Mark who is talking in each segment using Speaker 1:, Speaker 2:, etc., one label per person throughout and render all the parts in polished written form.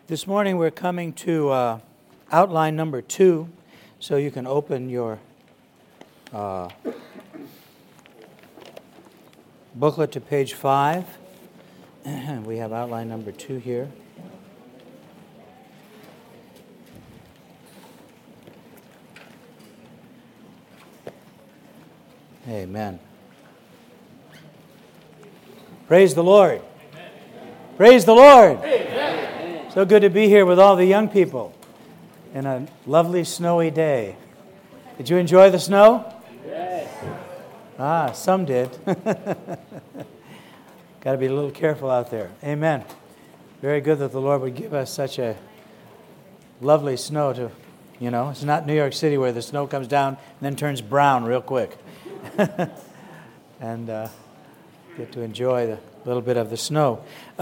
Speaker 1: This morning we're coming to outline number 2, so you can open your booklet to page 5. We have outline number 2 here. Amen. Praise the Lord. Amen. Praise the Lord. Amen. So good to be here with all the young people in a lovely snowy day. Did you enjoy the snow? Yes. Some did. Got to be a little careful out there. Amen. Very good that the Lord would give us such a lovely snow to, it's not New York City where the snow comes down and then turns brown real quick. And get to enjoy the little bit of the snow.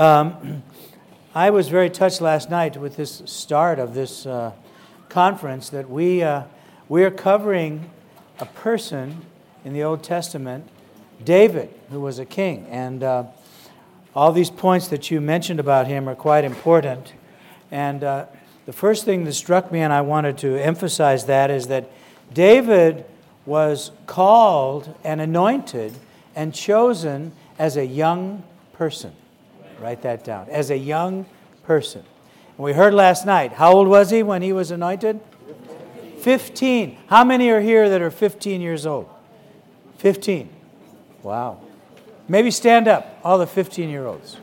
Speaker 1: I was very touched last night with this start of this conference that we are covering a person in the Old Testament, David, who was a king. And all these points that you mentioned about him are quite important. And the first thing that struck me, and I wanted to emphasize that, is that David was called and anointed and chosen as a young person. Write that down. As a young person. And we heard last night, how old was he when he was anointed? 15. How many are here that are 15 years old? 15. Wow. Maybe stand up, all the 15-year-olds.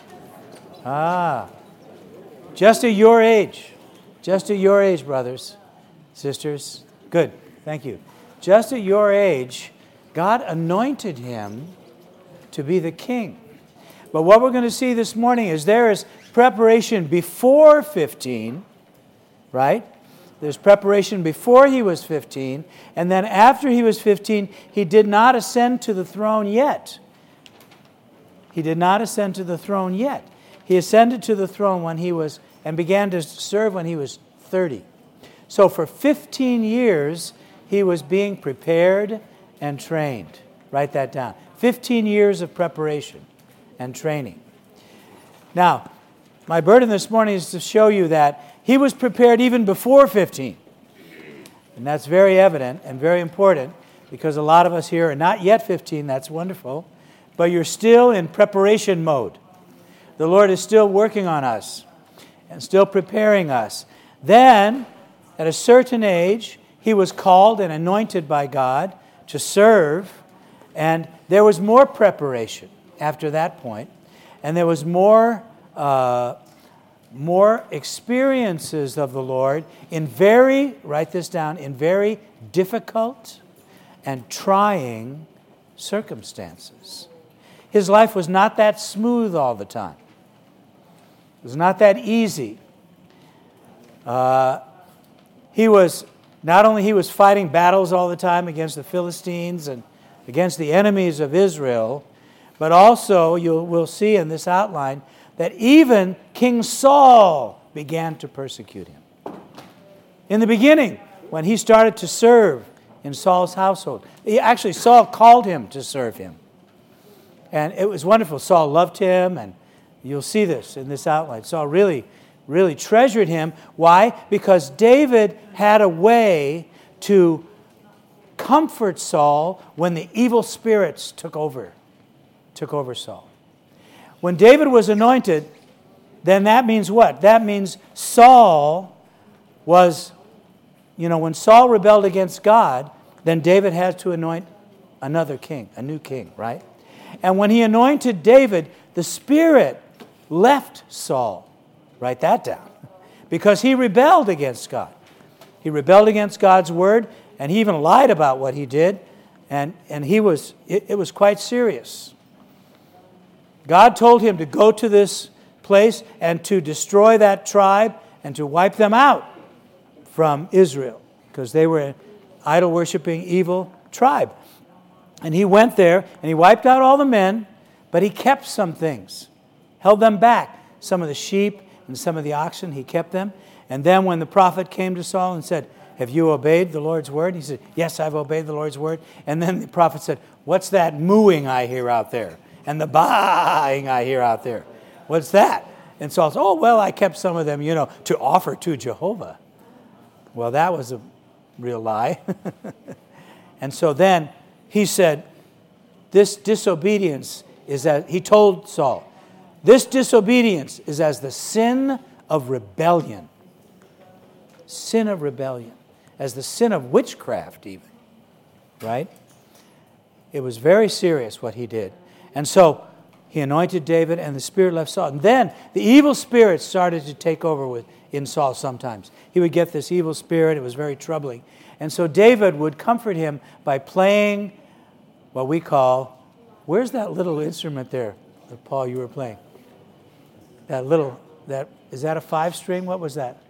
Speaker 1: Just at your age. Just at your age, brothers, sisters. Good. Thank you. Just at your age, God anointed him to be the king. But what we're going to see this morning is there is preparation before 15, right? There's preparation before he was 15, and then after he was 15, he did not ascend to the throne yet. He did not ascend to the throne yet. He ascended to the throne when he was, and began to serve when he was 30. So for 15 years, he was being prepared and trained. Write that down. 15 years of preparation and training. Now, my burden this morning is to show you that he was prepared even before 15. And that's very evident and very important because a lot of us here are not yet 15. That's wonderful. But you're still in preparation mode. The Lord is still working on us and still preparing us. Then, at a certain age, he was called and anointed by God to serve, and there was more preparation after that point, and there was more experiences of the Lord in write this down, in very difficult and trying circumstances. His life was not that smooth all the time. It was not that easy. He was fighting battles all the time against the Philistines and against the enemies of Israel, but also we'll see in this outline that even King Saul began to persecute him. In the beginning, when he started to serve in Saul's household, Saul called him to serve him. And it was wonderful. Saul loved him, and you'll see this in this outline. Saul really, really treasured him. Why? Because David had a way to comfort Saul when the evil spirits took over Saul. When David was anointed, then that means what? That means Saul was, when Saul rebelled against God, then David had to anoint another king, a new king, right? And when he anointed David, the Spirit left Saul. Write that down. Because he rebelled against God. He rebelled against God's word, and he even lied about what he did, and it was quite serious. God told him to go to this place and to destroy that tribe and to wipe them out from Israel because they were an idol-worshiping, evil tribe. And he went there and he wiped out all the men, but he kept some things, held them back. Some of the sheep and some of the oxen, he kept them. And then when the prophet came to Saul and said, "Have you obeyed the Lord's word?" He said, "Yes, I've obeyed the Lord's word." And then the prophet said, "What's that mooing I hear out there? And the baaing I hear out there? What's that?" And Saul said, oh, well, I kept some of them, to offer to Jehovah. Well, that was a real lie. And so then he said, this disobedience is that, he told Saul, this disobedience is as the sin of rebellion. Sin of rebellion. As the sin of witchcraft even. Right? It was very serious what he did. And so he anointed David and the spirit left Saul. And then the evil spirit started to take over in Saul sometimes. He would get this evil spirit. It was very troubling. And so David would comfort him by playing what we call, where's that little instrument there that Paul, you were playing? Is that a 5-string? What was that?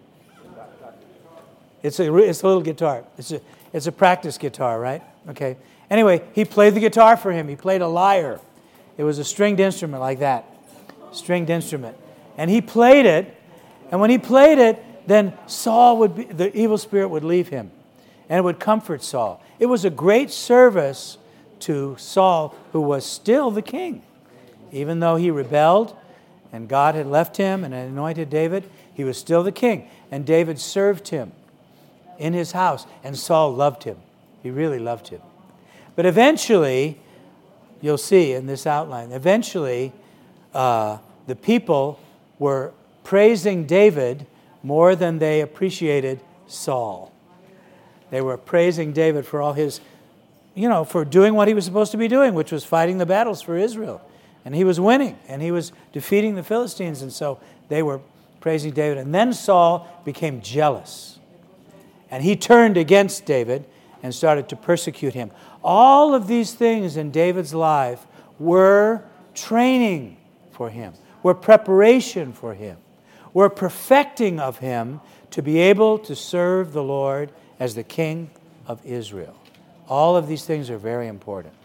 Speaker 1: It's a little guitar. It's a practice guitar, right? Okay. Anyway, he played the guitar for him. He played a lyre. It was a stringed instrument like that. Stringed instrument. And he played it, and when he played it, then the evil spirit would leave him, and it would comfort Saul. It was a great service to Saul, who was still the king. Even though he rebelled, and God had left him and anointed David, he was still the king. And David served him in his house, and Saul loved him. He really loved him. But eventually, you'll see in this outline, eventually the people were praising David more than they appreciated Saul. They were praising David for all his, for doing what he was supposed to be doing, which was fighting the battles for Israel. And he was winning, and he was defeating the Philistines, and so they were praising David. And then Saul became jealous, and he turned against David and started to persecute him. All of these things in David's life were training for him, were preparation for him, were perfecting of him to be able to serve the Lord as the King of Israel. All of these things are very important.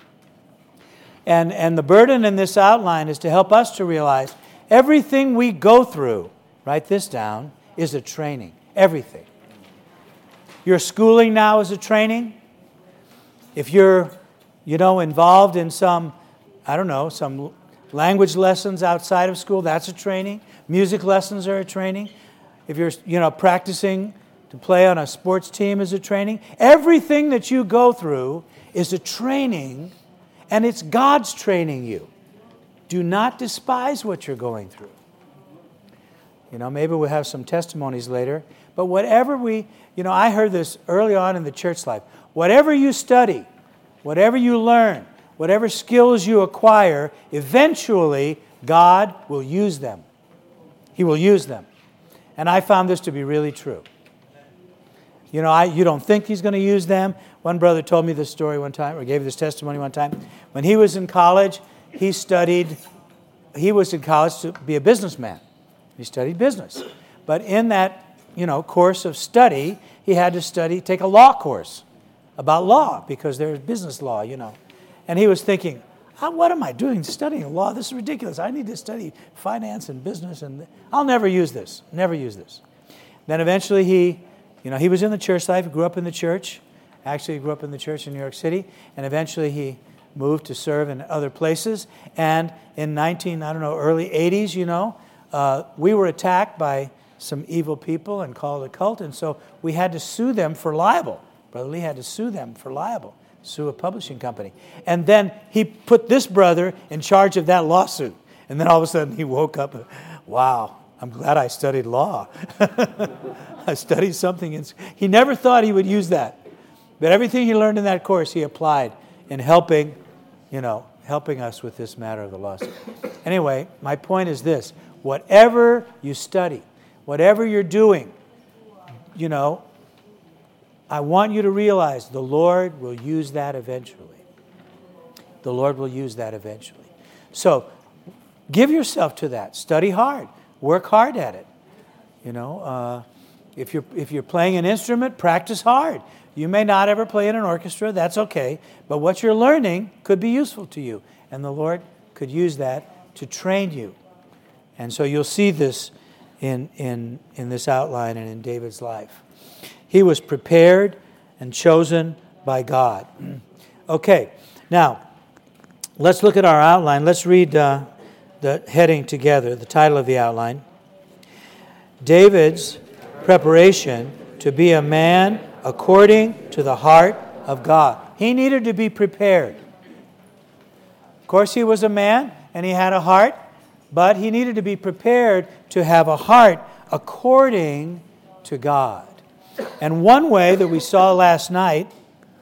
Speaker 1: And the burden in this outline is to help us to realize everything we go through, write this down, is a training. Everything. Your schooling now is a training. If you're, involved in some language lessons outside of school, that's a training. Music lessons are a training. If you're, practicing to play on a sports team is a training. Everything that you go through is a training, and it's God's training you. Do not despise what you're going through. Maybe we'll have some testimonies later. But whatever I heard this early on in the church life. Whatever you study, whatever you learn, whatever skills you acquire, eventually God will use them. He will use them. And I found this to be really true. You don't think He's going to use them. One brother told me this story one time, or gave this testimony one time. When he was in college, he was in college to be a businessman. He studied business. But in that, course of study, he had to take a law course about law, because there's business law, And he was thinking, what am I doing studying law? This is ridiculous. I need to study finance and business, and I'll never use this. Never use this. Then eventually he was in the church life, grew up in the church. Actually, he grew up in the church in New York City, and eventually he moved to serve in other places. And in early 80s, we were attacked by some evil people and called a cult, and so we had to sue them for libel. Brother Lee had to sue them for libel, sue a publishing company. And then he put this brother in charge of that lawsuit. And then all of a sudden he woke up, wow, I'm glad I studied law. I studied something. He never thought he would use that. But everything he learned in that course, he applied in helping us with this matter of the lawsuit. Anyway, my point is this. Whatever you study, whatever you're doing, I want you to realize the Lord will use that eventually. The Lord will use that eventually. So, give yourself to that. Study hard. Work hard at it. If you're playing an instrument, practice hard. You may not ever play in an orchestra. That's okay. But what you're learning could be useful to you. And the Lord could use that to train you. And so you'll see this in this outline and in David's life. He was prepared and chosen by God. Okay, now, let's look at our outline. Let's read the heading together, the title of the outline. David's preparation to be a man according to the heart of God. He needed to be prepared. Of course, he was a man and he had a heart, but he needed to be prepared to have a heart according to God. And one way that we saw last night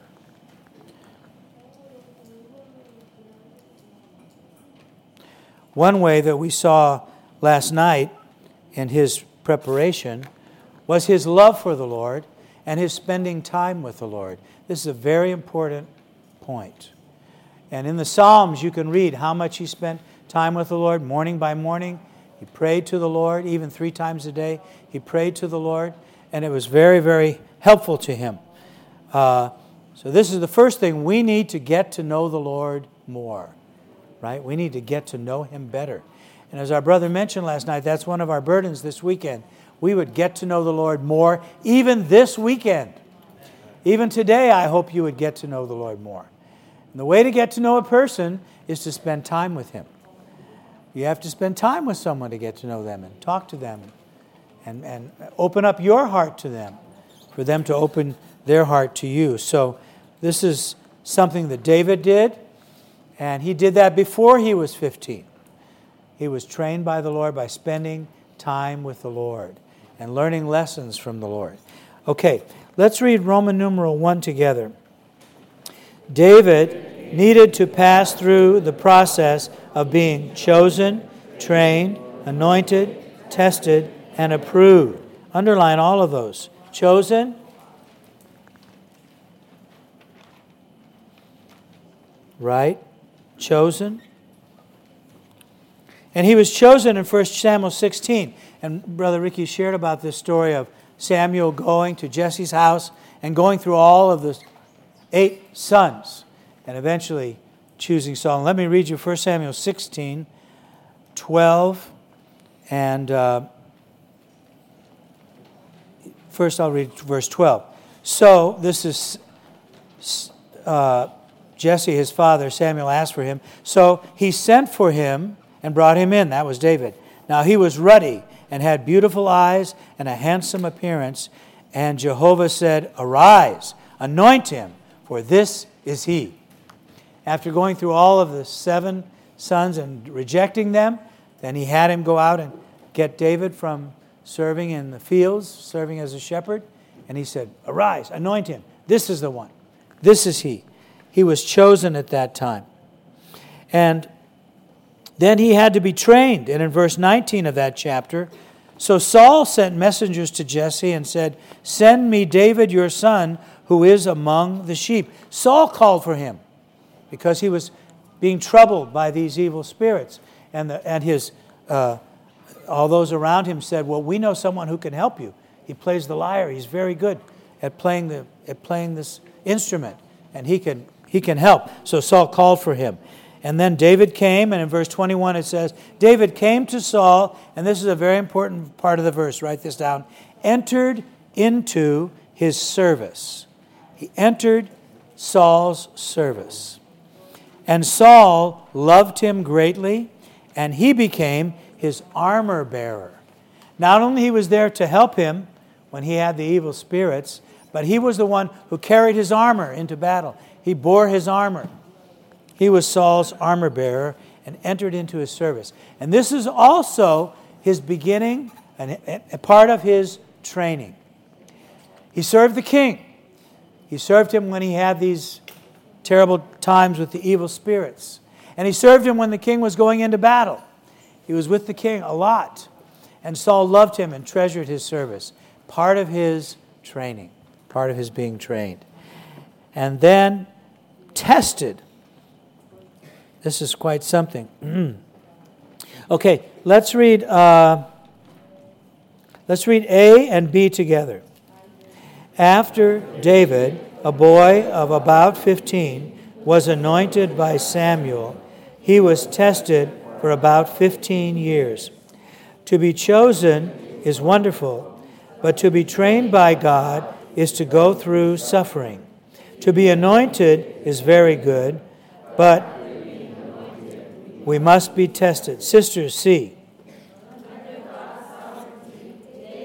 Speaker 1: in his preparation was his love for the Lord and his spending time with the Lord. This is a very important point. And in the Psalms, you can read how much he spent time with the Lord, morning by morning. He prayed to the Lord, even 3 times a day. He prayed to the Lord, and it was very, very helpful to him. So this is the first thing. We need to get to know the Lord more, right? We need to get to know him better. And as our brother mentioned last night, that's one of our burdens this weekend. We would get to know the Lord more, even this weekend. Even today, I hope you would get to know the Lord more. And the way to get to know a person is to spend time with him. You have to spend time with someone to get to know them and talk to them and open up your heart to them, for them to open their heart to you. So this is something that David did, and he did that before he was 15. He was trained by the Lord by spending time with the Lord and learning lessons from the Lord. Okay, let's read Roman numeral 1 together. David needed to pass through the process of being chosen, trained, anointed, tested, and approved. Underline all of those. Chosen, right? Chosen. And he was chosen in 1 Samuel 16. And Brother Ricky shared about this story of Samuel going to Jesse's house and going through all of the 8 sons and eventually choosing Saul. And let me read you 1 Samuel 16, 12, and first I'll read verse 12. So this is Jesse, his father. Samuel asked for him. So he sent for him and brought him in. That was David. Now he was ruddy and had beautiful eyes and a handsome appearance. And Jehovah said, "Arise, anoint him, for this is he." After going through all of the 7 sons and rejecting them, then he had him go out and get David from serving in the fields, serving as a shepherd. And he said, "Arise, anoint him. This is the one. This is he." He was chosen at that time. And then he had to be trained. And in verse 19 of that chapter, so Saul sent messengers to Jesse and said, "Send me David your son, who is among the sheep." Saul called for him because he was being troubled by these evil spirits. And his all those around him said, "Well, we know someone who can help you. He plays the lyre. He's very good at playing this instrument, and he can help." So Saul called for him. And then David came, and in verse 21 it says, David came to Saul, and this is a very important part of the verse, write this down, entered into his service. He entered Saul's service. And Saul loved him greatly, and he became his armor bearer. Not only he was there to help him when he had the evil spirits, but he was the one who carried his armor into battle. He bore his armor. He was Saul's armor bearer and entered into his service. And this is also his beginning and a part of his training. He served the king. He served him when he had these terrible times with the evil spirits. And he served him when the king was going into battle. He was with the king a lot. And Saul loved him and treasured his service. Part of his training. Part of his being trained. And then tested. This is quite something. Okay, let's read A and B together. After David, a boy of about 15, was anointed by Samuel, he was tested for about 15 years. To be chosen is wonderful, but to be trained by God is to go through suffering. To be anointed is very good, but we must be tested. Sisters, see.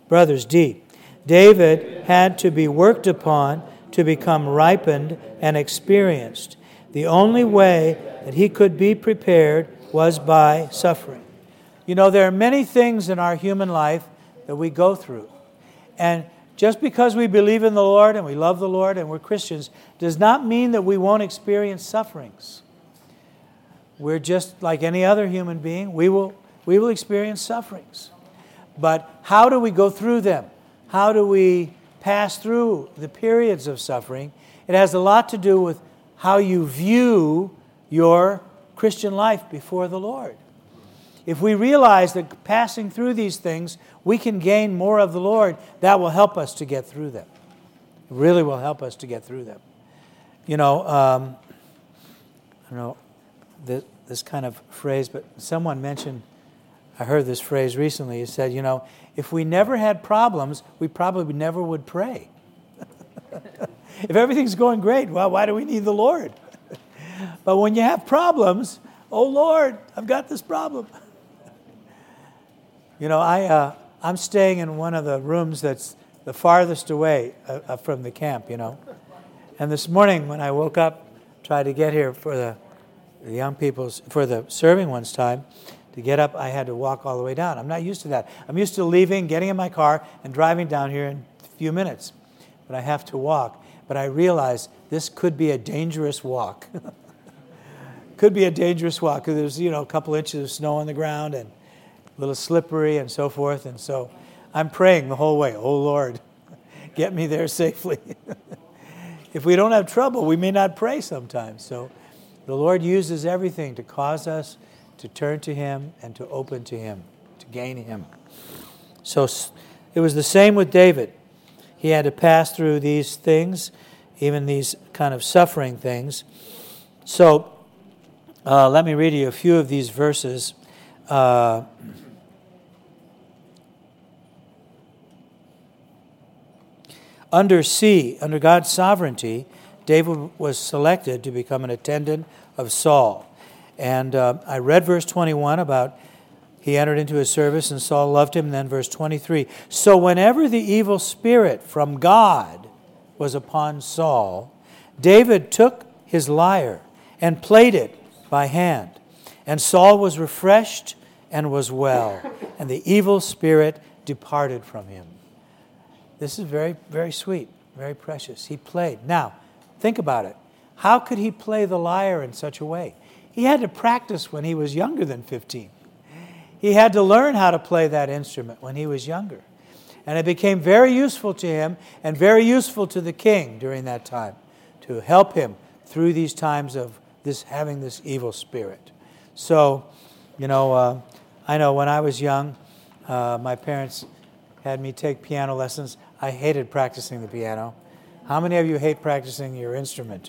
Speaker 1: Brothers, D. David had to be worked upon to become ripened and experienced. The only way that he could be prepared was by suffering. You know, there are many things in our human life that we go through. And just because we believe in the Lord and we love the Lord and we're Christians does not mean that we won't experience sufferings. We're just like any other human being. We will experience sufferings. But how do we go through them? How do we pass through the periods of suffering? It has a lot to do with how you view your Christian life before the Lord. If we realize that passing through these things, we can gain more of the Lord, that will help us to get through them. It really will help us to get through them. You know, I don't know this kind of phrase, but someone mentioned, I heard this phrase recently. It said, you know, if we never had problems, we probably never would pray. If everything's going great, well, why do we need the Lord? But when you have problems, oh Lord, I've got this problem. You know, I'm staying in one of the rooms that's the farthest away from the camp, you know. And this morning when I woke up, tried to get here for the young people's, for the serving one's time, to get up, I had to walk all the way down. I'm not used to that. I'm used to leaving, getting in my car, and driving down here in a few minutes. But I have to walk. But I realize this could be a dangerous walk. Could be a dangerous walk because there's, you know, a couple inches of snow on the ground and a little slippery and so forth. And so I'm praying the whole way, oh Lord, get me there safely. If we don't have trouble, we may not pray sometimes. So the Lord uses everything to cause us to turn to Him and to open to Him, to gain Him. So it was the same with David. He had to pass through these things, even these kind of suffering things. So let me read you a few of these verses. Under God's sovereignty, David was selected to become an attendant of Saul. And I read verse 21 about he entered into his service and Saul loved him. And then verse 23. So whenever the evil spirit from God was upon Saul, David took his lyre and played it by hand. And Saul was refreshed and was well. And the evil spirit departed from him. This is very, very sweet, very precious. He played. Now, think about it. How could he play the lyre in such a way? He had to practice when he was younger than 15. He had to learn how to play that instrument when he was younger. And it became very useful to him and very useful to the king during that time to help him through these times of having this evil spirit. So, you know, I know when I was young, my parents had me take piano lessons. I hated practicing the piano. How many of you hate practicing your instrument?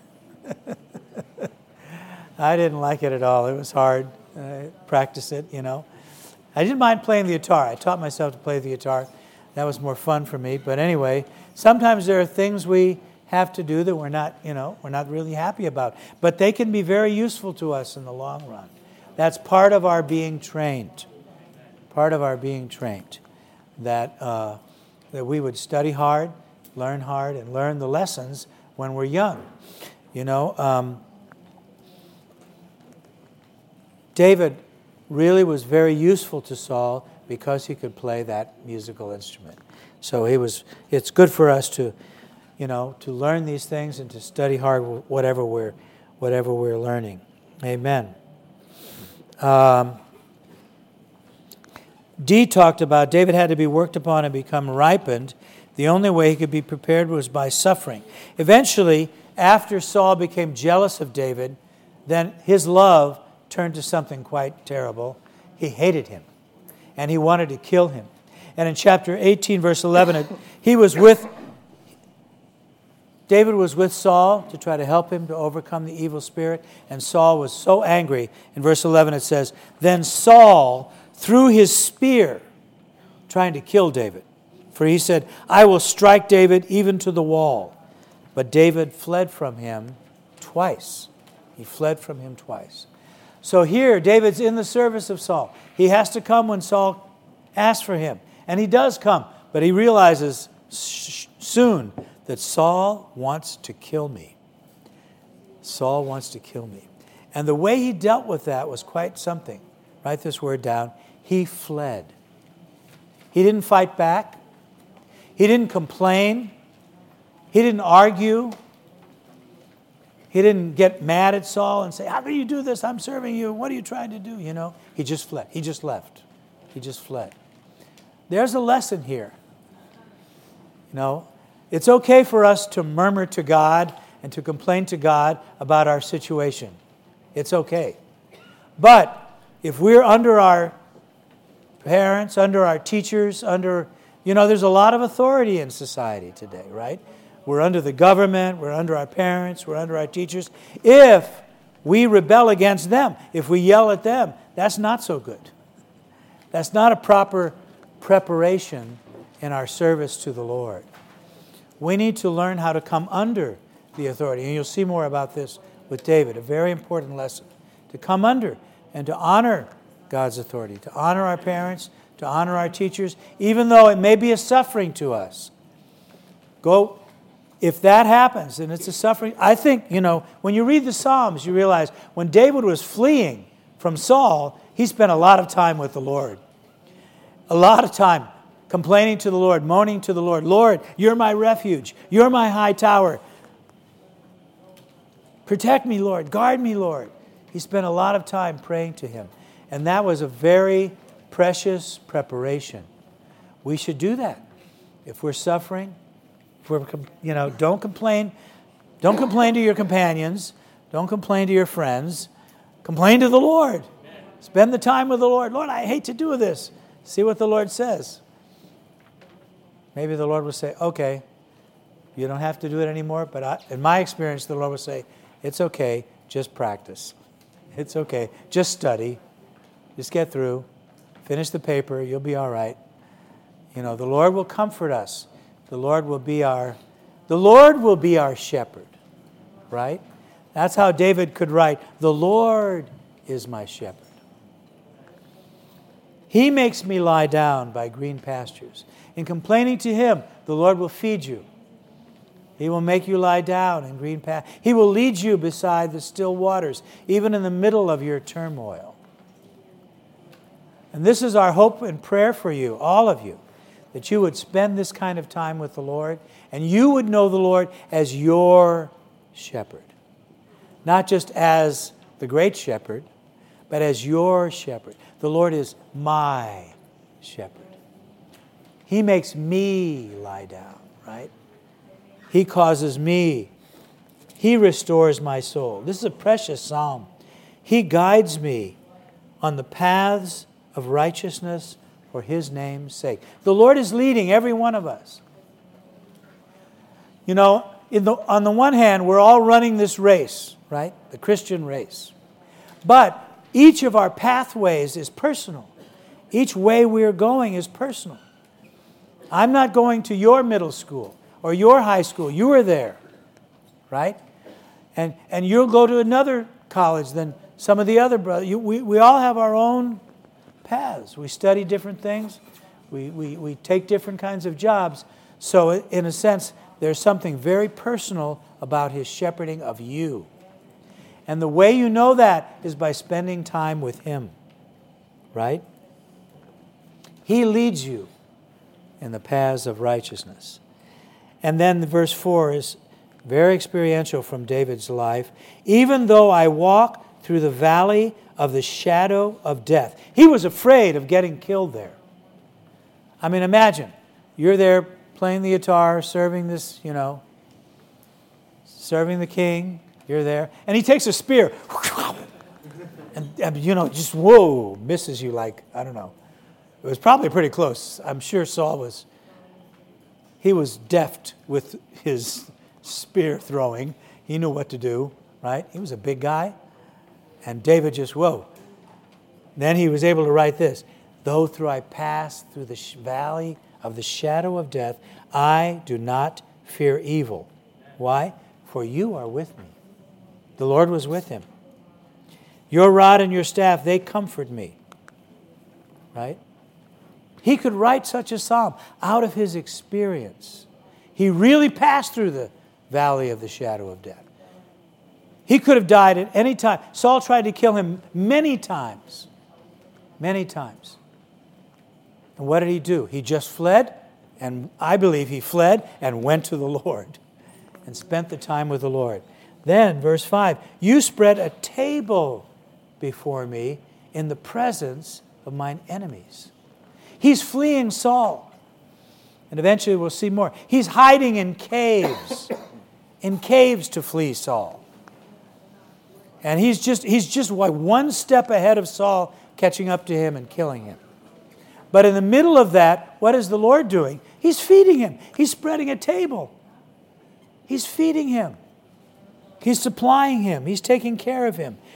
Speaker 1: I didn't like it at all. It was hard. Practice it, you know. I didn't mind playing the guitar. I taught myself to play the guitar. That was more fun for me. But anyway, sometimes there are things we have to do that we're not really happy about. But they can be very useful to us in the long run. That's part of our being trained. Part of our being trained. That we would study hard, and learn the lessons when we're young. You know, David really was very useful to Saul because he could play that musical instrument. So it's good for us to learn these things and to study hard whatever we're learning. Amen. D talked about David had to be worked upon and become ripened. The only way he could be prepared was by suffering. Eventually, after Saul became jealous of David, then his love turned to something quite terrible. He hated him, and he wanted to kill him. And in chapter 18, verse 11, David was with Saul to try to help him to overcome the evil spirit, and Saul was so angry. In verse 11 it says, Then Saul threw his spear, trying to kill David. For he said, I will strike David even to the wall. But David fled from him twice. He fled from him twice. So here, David's in the service of Saul. He has to come when Saul asks for him. And he does come, but he realizes soon that Saul wants to kill me. Saul wants to kill me. And the way he dealt with that was quite something. Write this word down. He fled. He didn't fight back. He didn't complain. He didn't argue. He didn't get mad at Saul and say, how can you do this? I'm serving you. What are you trying to do? He just fled. He just left. He just fled. There's a lesson here. It's okay for us to murmur to God and to complain to God about our situation. It's okay. But if we're under our parents, under our teachers, there's a lot of authority in society today, right? We're under the government, we're under our parents, we're under our teachers. If we rebel against them, if we yell at them, that's not so good. That's not a proper preparation in our service to the Lord. We need to learn how to come under the authority. And you'll see more about this with David, a very important lesson. To come under and to honor God's authority, to honor our parents, to honor our teachers, even though it may be a suffering to us. If that happens, and it's a suffering, I think, when you read the Psalms, you realize when David was fleeing from Saul, he spent a lot of time with the Lord. A lot of time complaining to the Lord, moaning to the Lord. Lord, you're my refuge. You're my high tower. Protect me, Lord. Guard me, Lord. He spent a lot of time praying to him. And that was a very precious preparation. We should do that. If we're suffering, don't complain. Don't complain to your companions. Don't complain to your friends. Complain to the Lord. Spend the time with the Lord. Lord, I hate to do this. See what the Lord says. Maybe the Lord will say, okay, you don't have to do it anymore. But in my experience, the Lord will say, it's okay, just practice. It's okay, just study. Just get through. Finish the paper, you'll be all right. The Lord will comfort us. The Lord will be our shepherd, right? That's how David could write, the Lord is my shepherd. He makes me lie down by green pastures. In complaining to him, the Lord will feed you. He will make you lie down in green pastures. He will lead you beside the still waters, even in the middle of your turmoil. And this is our hope and prayer for you, all of you, that you would spend this kind of time with the Lord, and you would know the Lord as your shepherd. Not just as the great shepherd, but as your shepherd. The Lord is my shepherd. He makes me lie down, right? He causes me. He restores my soul. This is a precious psalm. He guides me on the paths of righteousness for his name's sake. The Lord is leading every one of us. On the one hand, we're all running this race, right? The Christian race. But each of our pathways is personal. Each way we are going is personal. I'm not going to your middle school or your high school. You were there, right? And you'll go to another college than some of the other brothers. We all have our own paths. We study different things. We take different kinds of jobs. So in a sense, there's something very personal about his shepherding of you. And the way you know that is by spending time with him, right? He leads you in the paths of righteousness. And then verse 4 is very experiential from David's life. Even though I walk through the valley of the shadow of death. He was afraid of getting killed there. I mean, imagine, you're there playing the guitar, serving this, serving the king. You're there. And he takes a spear. And just, whoa, misses you like, I don't know. It was probably pretty close. I'm sure Saul was deft with his spear throwing. He knew what to do, right? He was a big guy. And David just, whoa. Then he was able to write this. Though I pass through the valley of the shadow of death, I do not fear evil. Why? For you are with me. The Lord was with him. Your rod and your staff, they comfort me. Right? He could write such a psalm out of his experience. He really passed through the valley of the shadow of death. He could have died at any time. Saul tried to kill him many times. Many times. And what did he do? He just fled, and I believe he fled and went to the Lord and spent the time with the Lord. Then, verse 5, you spread a table before me in the presence of mine enemies. He's fleeing Saul. And eventually we'll see more. He's hiding in caves to flee Saul. And he's just one step ahead of Saul, catching up to him and killing him. But in the middle of that, what is the Lord doing? He's feeding him. He's spreading a table. He's feeding him. He's supplying him. He's taking care of him.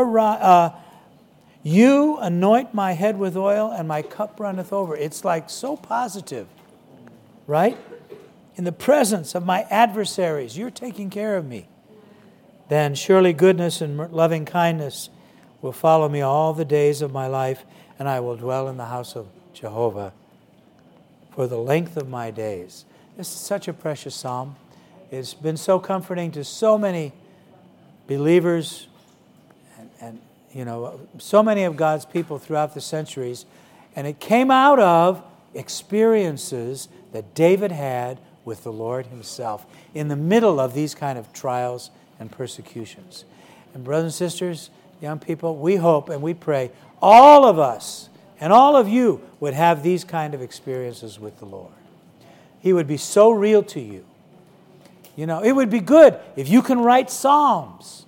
Speaker 1: You anoint my head with oil, and my cup runneth over. It's like so positive, right? In the presence of my adversaries, you're taking care of me. Then surely goodness and loving kindness will follow me all the days of my life, and I will dwell in the house of Jehovah for the length of my days. This is such a precious psalm. It's been so comforting to so many believers and so many of God's people throughout the centuries. And it came out of experiences that David had with the Lord himself in the middle of these kind of trials and persecutions. And brothers and sisters, young people, we hope and we pray all of us and all of you would have these kind of experiences with the Lord. He would be so real to you. You know, it would be good if you can write psalms.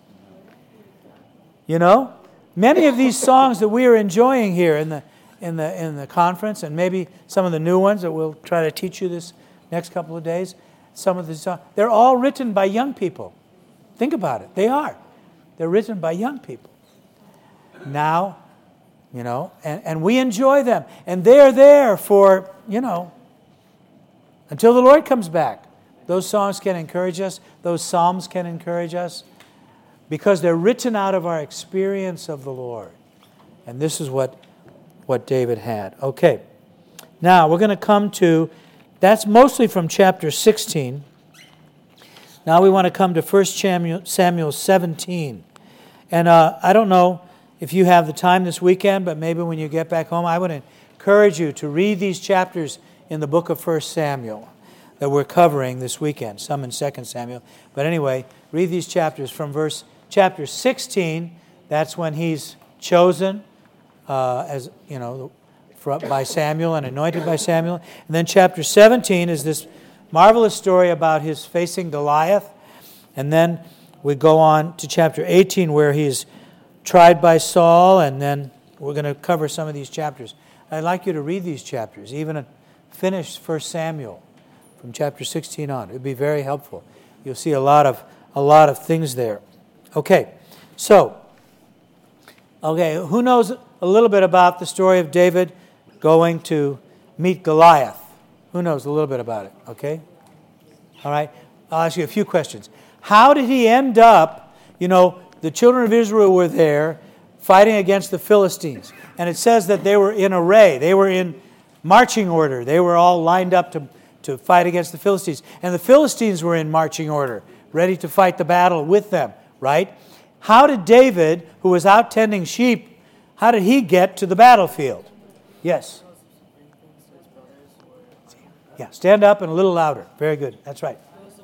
Speaker 1: You know, many of these songs that we are enjoying here in the conference, and maybe some of the new ones that we'll try to teach you this next couple of days, some of the songs, they're all written by young people. Think about it. They are. They're written by young people. Now, you know, and we enjoy them. And they're there for, until the Lord comes back. Those songs can encourage us. Those psalms can encourage us because they're written out of our experience of the Lord. And this is what David had. Okay. Now, we're going to come to, that's mostly from chapter 16. Now we want to come to 1 Samuel 17. And I don't know if you have the time this weekend, but maybe when you get back home, I would encourage you to read these chapters in the book of 1 Samuel that we're covering this weekend, some in 2 Samuel. But anyway, read these chapters from chapter 16. That's when he's chosen by Samuel and anointed by Samuel. And then chapter 17 is this marvelous story about his facing Goliath. And then we go on to chapter 18 where he's tried by Saul, and then we're going to cover some of these chapters. I'd like you to read these chapters, even finish 1 Samuel from chapter 16 on. It would be very helpful. You'll see a lot of things there. Okay, who knows a little bit about the story of David going to meet Goliath? Who knows a little bit about it? Okay? All right. I'll ask you a few questions. How did he end up, the children of Israel were there fighting against the Philistines. And it says that they were in array. They were in marching order. They were all lined up to fight against the Philistines. And the Philistines were in marching order, ready to fight the battle with them, right? How did David, who was out tending sheep, how did he get to the battlefield? Yes. Yeah, stand up and a little louder. Very good. That's right.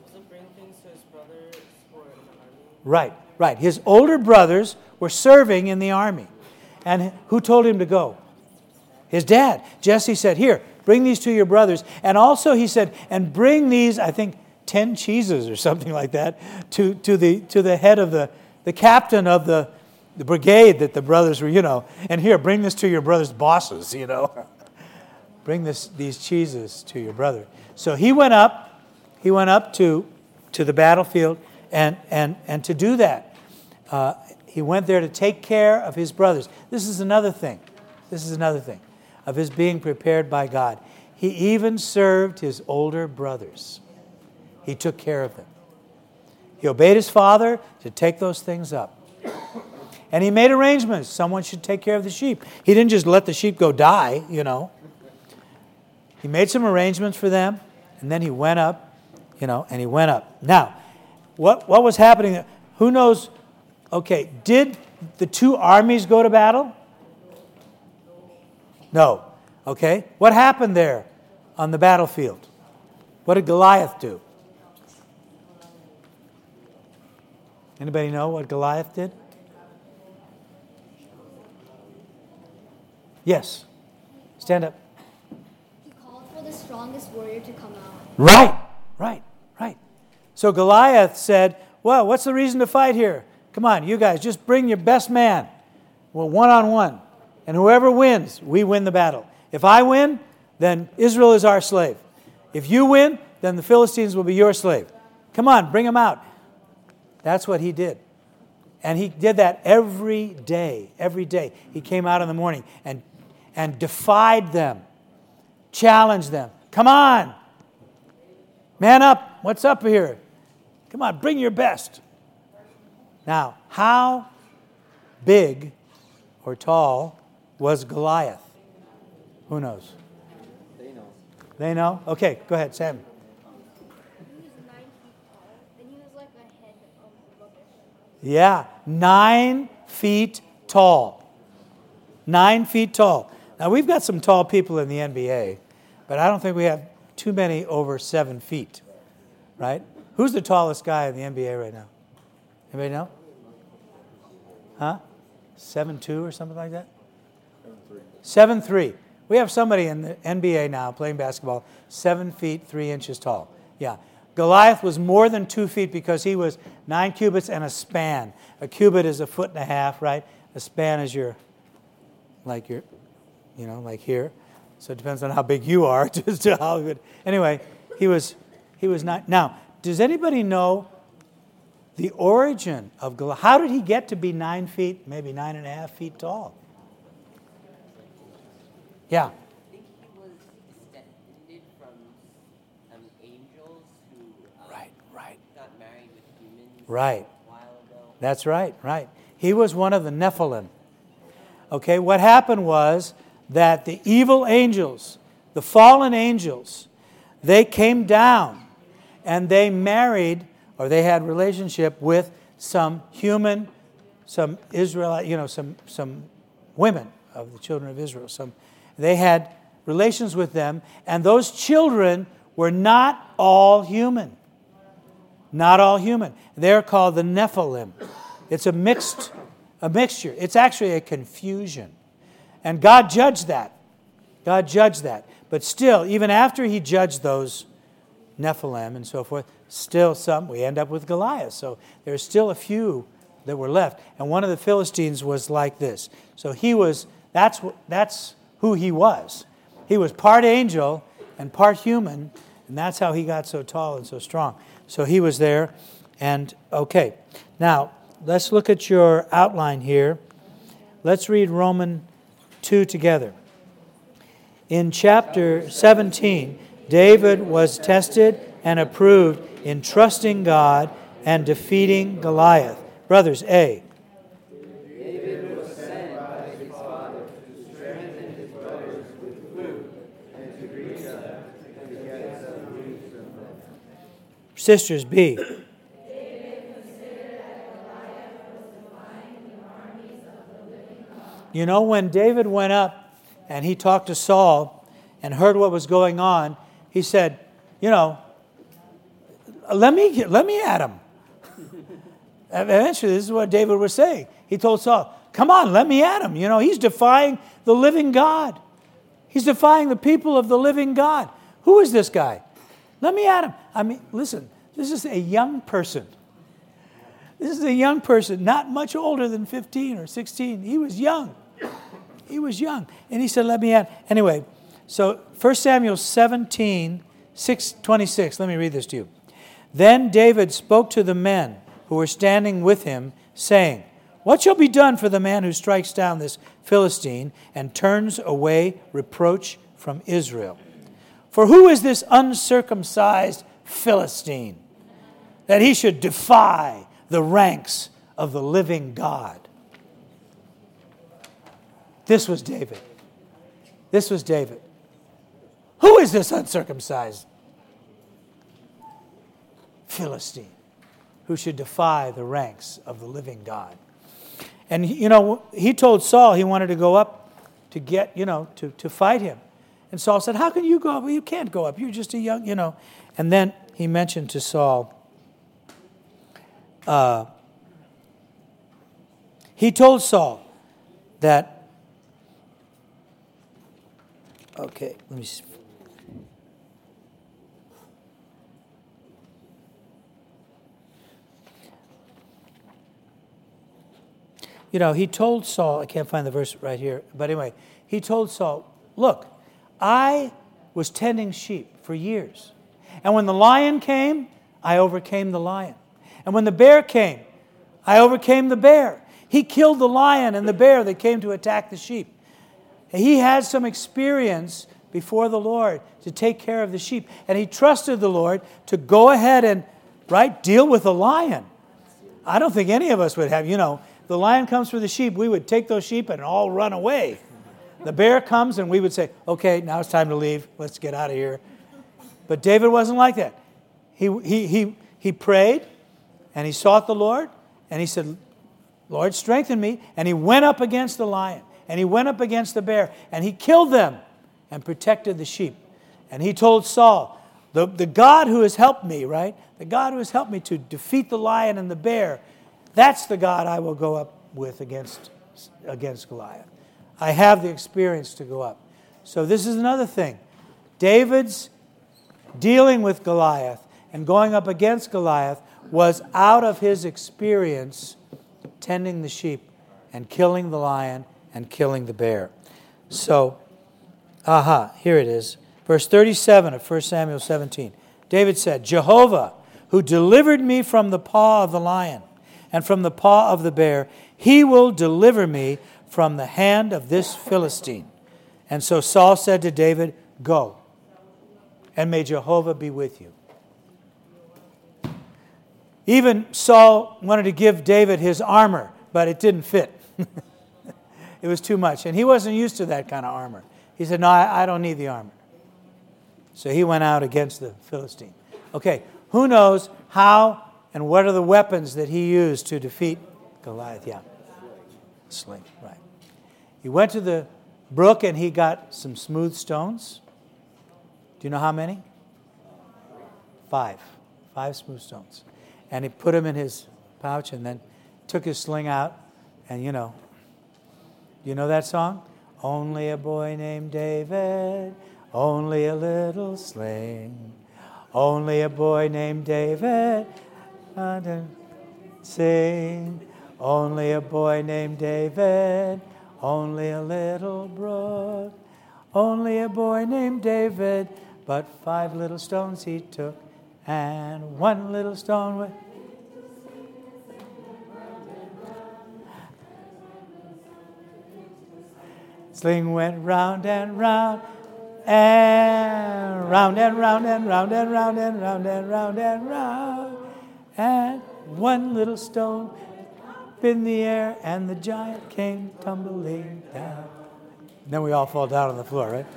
Speaker 1: Right. His older brothers were serving in the army. And who told him to go? His dad. Jesse said, here, bring these to your brothers. And also he said, and bring these, I think, 10 cheeses or something like that to the head of the captain of the brigade that the brothers were, and here, bring this to your brother's bosses, Bring these cheeses to your brother. So he went up to the battlefield and to do that. He went there to take care of his brothers. This is another thing of his being prepared by God. He even served his older brothers. He took care of them. He obeyed his father to take those things up. And he made arrangements. Someone should take care of the sheep. He didn't just let the sheep go die, He made some arrangements for them, and then he went up, and he went up. Now, what was happening? Who knows? Okay, did the two armies go to battle? No. Okay, what happened there on the battlefield? What did Goliath do? Anybody know what Goliath did? Yes. Stand up.
Speaker 2: He called for the strongest warrior to come out.
Speaker 1: Right. So Goliath said, well, what's the reason to fight here? Come on, you guys, just bring your best man. Well, one-on-one. And whoever wins, we win the battle. If I win, then Israel is our slave. If you win, then the Philistines will be your slave. Come on, bring them out. That's what he did. And he did that every day. Every day. He came out in the morning and defied them, challenged them. Come on. Man up. What's up here? Come on, bring your best. Now, how big or tall was Goliath? Who knows? They know? Okay, go ahead, Sam.
Speaker 2: He was 9 feet tall, and he was like a head of a
Speaker 1: Yeah, 9 feet tall. 9 feet tall. Now, we've got some tall people in the NBA, but I don't think we have too many over 7 feet, right? Who's the tallest guy in the NBA right now? Anybody know? Huh? 7'2" or something like that? 7'3". We have somebody in the NBA now playing basketball, 7 feet, 3 inches tall. Yeah. Goliath was more than 2 feet because he was 9 cubits and a span. A cubit is 1.5 feet, right? A span is like here. So it depends on how big you are as to how good. Anyway, he was not. Now, does anybody know the origin of Goliath? How did he get to be 9 feet, maybe 9.5 feet tall? Yeah.
Speaker 3: I think he was descended from some angels who got married with humans
Speaker 1: Right.
Speaker 3: a while ago.
Speaker 1: That's right. He was one of the Nephilim. Okay, what happened was that the evil angels, the fallen angels, they came down and they married, or they had relationship with some human, some Israelite, some women of the children of Israel. They had relations with them, and those children were not all human. Not all human. They're called the Nephilim. It's a mixture. It's actually a confusion. And God judged that. But still, even after he judged those Nephilim and so forth, still we end up with Goliath. So there's still a few that were left. And one of the Philistines was like this. So that's who he was. He was part angel and part human, and that's how he got so tall and so strong. So he was there. And okay, now let's look at your outline here. Let's read Romans 2 together. In chapter 17, David was tested and approved in trusting God and defeating Goliath. Brothers, A.
Speaker 4: David was sent by his father to strengthen his brothers with food and to grease them and to get some news from them.
Speaker 1: Sisters, B. You know, when David went up and he talked to Saul and heard what was going on, he said, let me at him. Eventually, this is what David was saying. He told Saul, come on, let me at him. He's defying the living God. He's defying the people of the living God. Who is this guy? Let me at him. I mean, listen, this is a young person. This is a young person, not much older than 15 or 16. He was young. And he said, let me at him. Anyway, so 1 Samuel 17, 26. Let me read this to you. Then David spoke to the men who were standing with him, saying, what shall be done for the man who strikes down this Philistine and turns away reproach from Israel? For who is this uncircumcised Philistine, that he should defy the ranks of the living God? This was David. Who is this uncircumcised Philistine who should defy the ranks of the living God? And, he told Saul he wanted to go up to get, to fight him. And Saul said, how can you go up? Well, you can't go up. You're just a young, And then he mentioned to Saul, he told Saul that, okay, let me see. He told Saul, I can't find the verse right here, but anyway, he told Saul, look, I was tending sheep for years. And when the lion came, I overcame the lion. And when the bear came, I overcame the bear. He killed the lion and the bear that came to attack the sheep. He had some experience before the Lord to take care of the sheep. And he trusted the Lord to go ahead and, deal with the lion. I don't think any of us would have, the lion comes for the sheep, we would take those sheep and all run away. The bear comes and we would say, okay, now it's time to leave. Let's get out of here. But David wasn't like that. He prayed and he sought the Lord and he said, Lord, strengthen me. And he went up against the lion and he went up against the bear and he killed them and protected the sheep. And he told Saul, the God who has helped me, the God who has helped me to defeat the lion and the bear, that's the God I will go up with against Goliath. I have the experience to go up. So this is another thing. David's dealing with Goliath and going up against Goliath was out of his experience tending the sheep and killing the lion and killing the bear. So, here it is. Verse 37 of 1 Samuel 17. David said, Jehovah, who delivered me from the paw of the lion and from the paw of the bear, he will deliver me from the hand of this Philistine. And so Saul said to David, go, and may Jehovah be with you. Even Saul wanted to give David his armor, but it didn't fit. It was too much. And he wasn't used to that kind of armor. He said, no, I don't need the armor. So he went out against the Philistine. Okay, who knows how and what are the weapons that he used to defeat Goliath? Yeah, sling, right. He went to the brook and he got some smooth stones. Do you know how many? 5. 5 smooth stones. And he put them in his pouch and then took his sling out. And you know that song? Only a boy named David, only a little sling. Only a boy named David, sing. Only a boy named David, only a little brook. Only a boy named David, but 5 little stones he took, and 1 little stone went. Sling went round and round, and round and round and round and round and round and round and round, and 1 little stone up in the air, and the giant came tumbling down. Then we all fall down on the floor, right?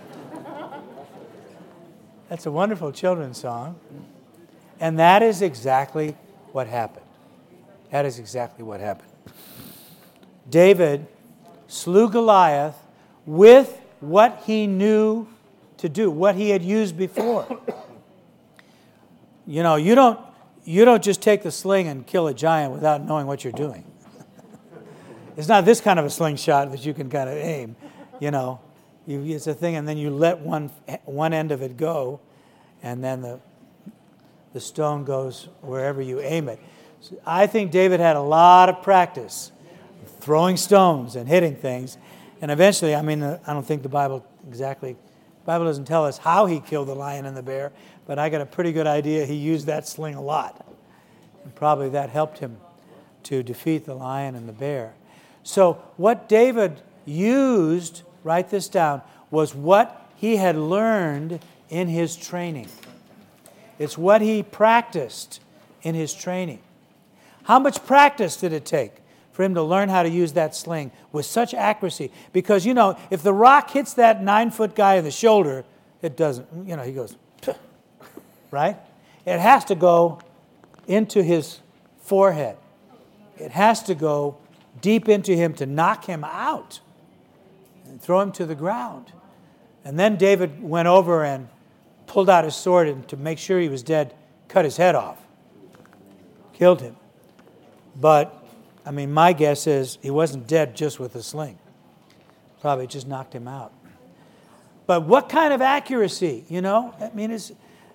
Speaker 1: That's a wonderful children's song. And that is exactly what happened. That is exactly what happened. David slew Goliath with what he knew to do, what he had used before. You don't just take the sling and kill a giant without knowing what you're doing. It's not this kind of a slingshot that you can kind of aim. It's a thing, and then you let one end of it go, and then the stone goes wherever you aim it. So I think David had a lot of practice throwing stones and hitting things, and eventually, I don't think the Bible doesn't tell us how he killed the lion and the bear, but I got a pretty good idea he used that sling a lot, and probably that helped him to defeat the lion and the bear. So what David used, write this down, was what he had learned in his training. It's what he practiced in his training. How much practice did it take for him to learn how to use that sling with such accuracy? Because, if the rock hits that 9-foot guy in the shoulder, it doesn't, he goes, right? It has to go into his forehead. It has to go deep into him to knock him out and throw him to the ground. And then David went over and pulled out his sword and to make sure he was dead, cut his head off. Killed him. But, my guess is he wasn't dead just with a sling. Probably just knocked him out. But what kind of accuracy, this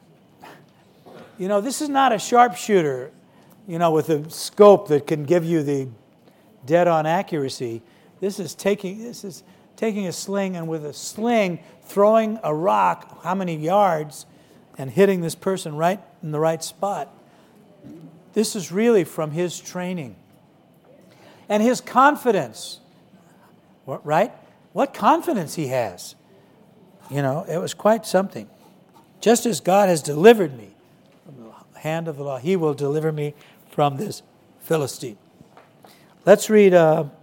Speaker 1: is not a sharpshooter, with a scope that can give you the dead-on accuracy. This is taking a sling and with a sling throwing a rock how many yards and hitting this person right in the right spot. This is really from his training. And his confidence, right? What confidence he has. It was quite something. Just as God has delivered me from the hand of the law, he will deliver me from this Philistine. Let's read,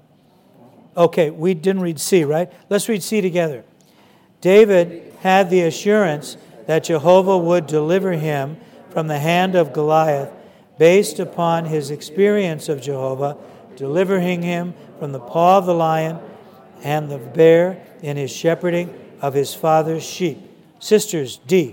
Speaker 1: we didn't read C, right? Let's read C together. David had the assurance that Jehovah would deliver him from the hand of Goliath based upon his experience of Jehovah, delivering him from the paw of the lion and the bear in his shepherding of his father's sheep. Sisters, D.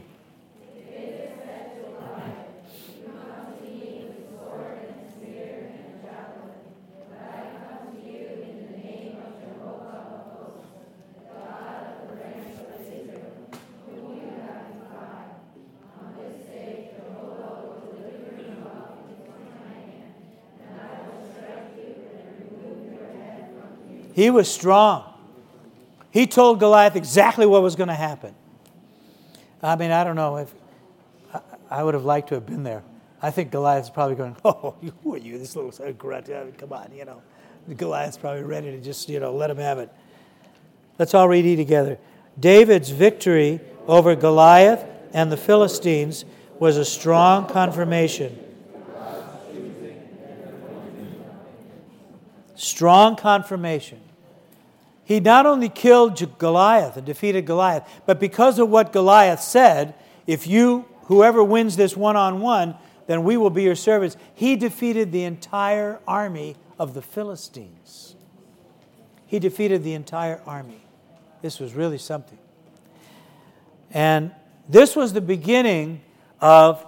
Speaker 1: He was strong. He told Goliath exactly what was going to happen. I don't know if I would have liked to have been there. I think Goliath's probably going, who are you, this little grunt? Come on, Goliath's probably ready to just, let him have it. Let's all read E together. David's victory over Goliath and the Philistines was a strong confirmation. Strong confirmation. He not only killed Goliath and defeated Goliath, but because of what Goliath said, whoever wins this one-on-one, then we will be your servants. He defeated the entire army of the Philistines. He defeated the entire army. This was really something. And this was the beginning of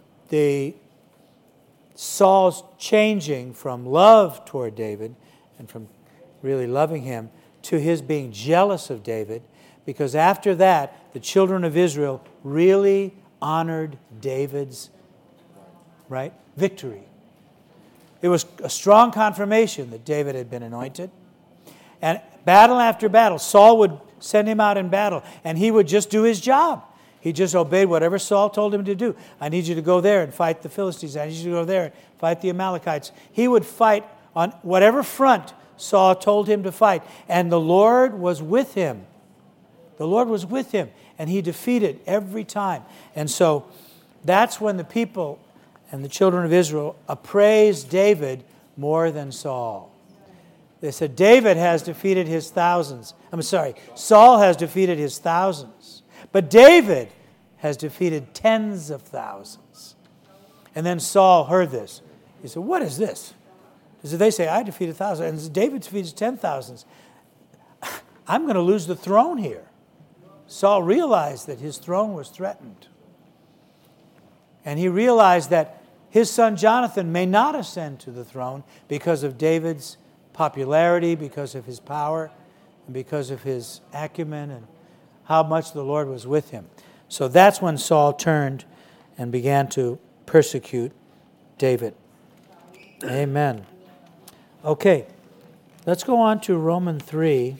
Speaker 1: Saul's changing from love toward David and from really loving him to his being jealous of David, because after that, the children of Israel really honored David's victory. It was a strong confirmation that David had been anointed. And battle after battle, Saul would send him out in battle, and he would just do his job. He just obeyed whatever Saul told him to do. I need you to go there and fight the Philistines. I need you to go there and fight the Amalekites. He would fight on whatever front Saul told him to fight. And the Lord was with him. The Lord was with him. And he defeated every time. And so that's when the people and the children of Israel appraised David more than Saul. They said, David has defeated his thousands. Saul has defeated his thousands. But David has defeated tens of thousands. And then Saul heard this. He said, what is this? So they say, I defeated thousands, and David defeats 10,000s. I'm going to lose the throne here. Saul realized that his throne was threatened. And he realized that his son Jonathan may not ascend to the throne because of David's popularity, because of his power, and because of his acumen and how much the Lord was with him. So that's when Saul turned and began to persecute David. Amen. Okay, let's go on to Romans 3.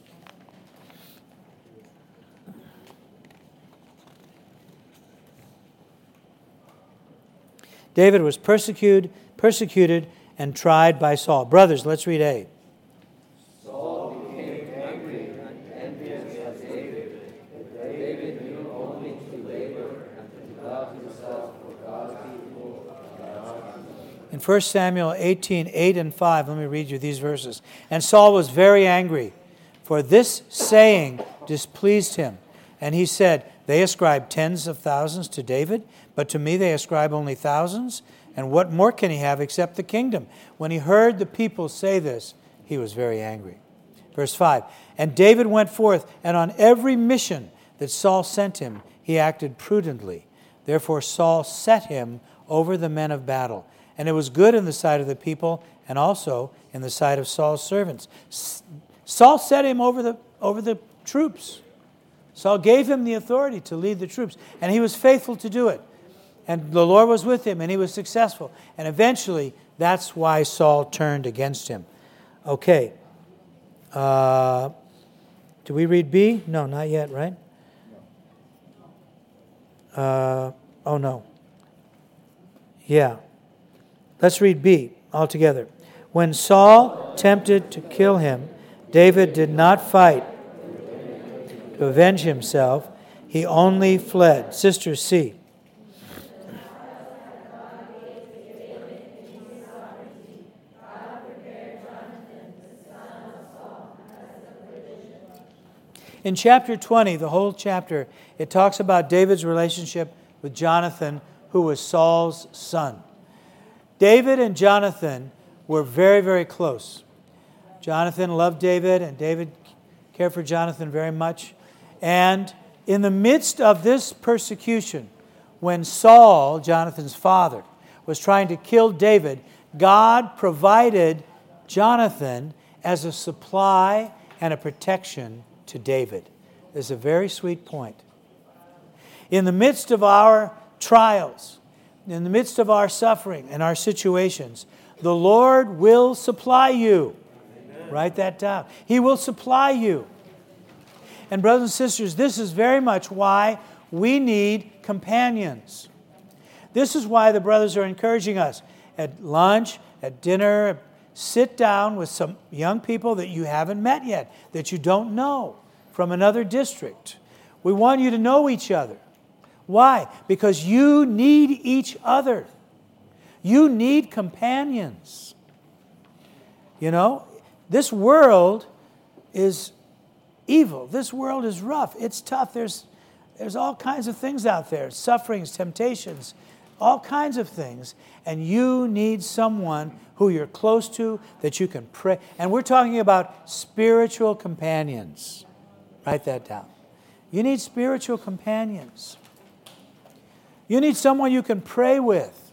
Speaker 1: David was persecuted and tried by Saul. Brothers, let's read A.
Speaker 4: Saul became angry and envious of David, but David knew only to labor and to devote himself for God's people.
Speaker 1: In 1 Samuel 18, 8 and 5, let me read you these verses. And Saul was very angry, for this saying displeased him. And he said, They ascribe tens of thousands to David, but to me they ascribe only thousands. And what more can he have except the kingdom? When he heard the people say this, he was very angry. Verse 5, and David went forth, and on every mission that Saul sent him, he acted prudently. Therefore Saul set him over the men of battle. And it was good in the sight of the people, and also in the sight of Saul's servants. Saul set him over the troops. Saul gave him the authority to lead the troops, and he was faithful to do it. And the Lord was with him, and he was successful. And eventually, that's why Saul turned against him. Okay. Do we read B? No, not yet, right? Oh, no. Yeah. Let's read B all together. When Saul tempted to kill him, David did not fight to avenge himself. He only fled. Sister C. In chapter 20, the whole chapter, it talks about David's relationship with Jonathan, who was Saul's son. David and Jonathan were very, very close. Jonathan loved David, and David cared for Jonathan very much. And in the midst of this persecution, when Saul, Jonathan's father, was trying to kill David, God provided Jonathan as a supply and a protection to David. This is a very sweet point. In the midst of our trials, in the midst of our suffering and our situations, the Lord will supply you. Amen. Write that down. He will supply you. And brothers and sisters, this is very much why we need companions. This is why the brothers are encouraging us at lunch, at dinner, sit down with some young people that you haven't met yet, that you don't know, from another district. We want you to know each other. Why? Because you need each other. You need companions. You know, this world is evil. This world is rough. It's tough. There's all kinds of things out there. Sufferings, temptations, all kinds of things. And you need someone who you're close to, that you can pray. And we're talking about spiritual companions. Write that down. You need spiritual companions. You need someone you can pray with.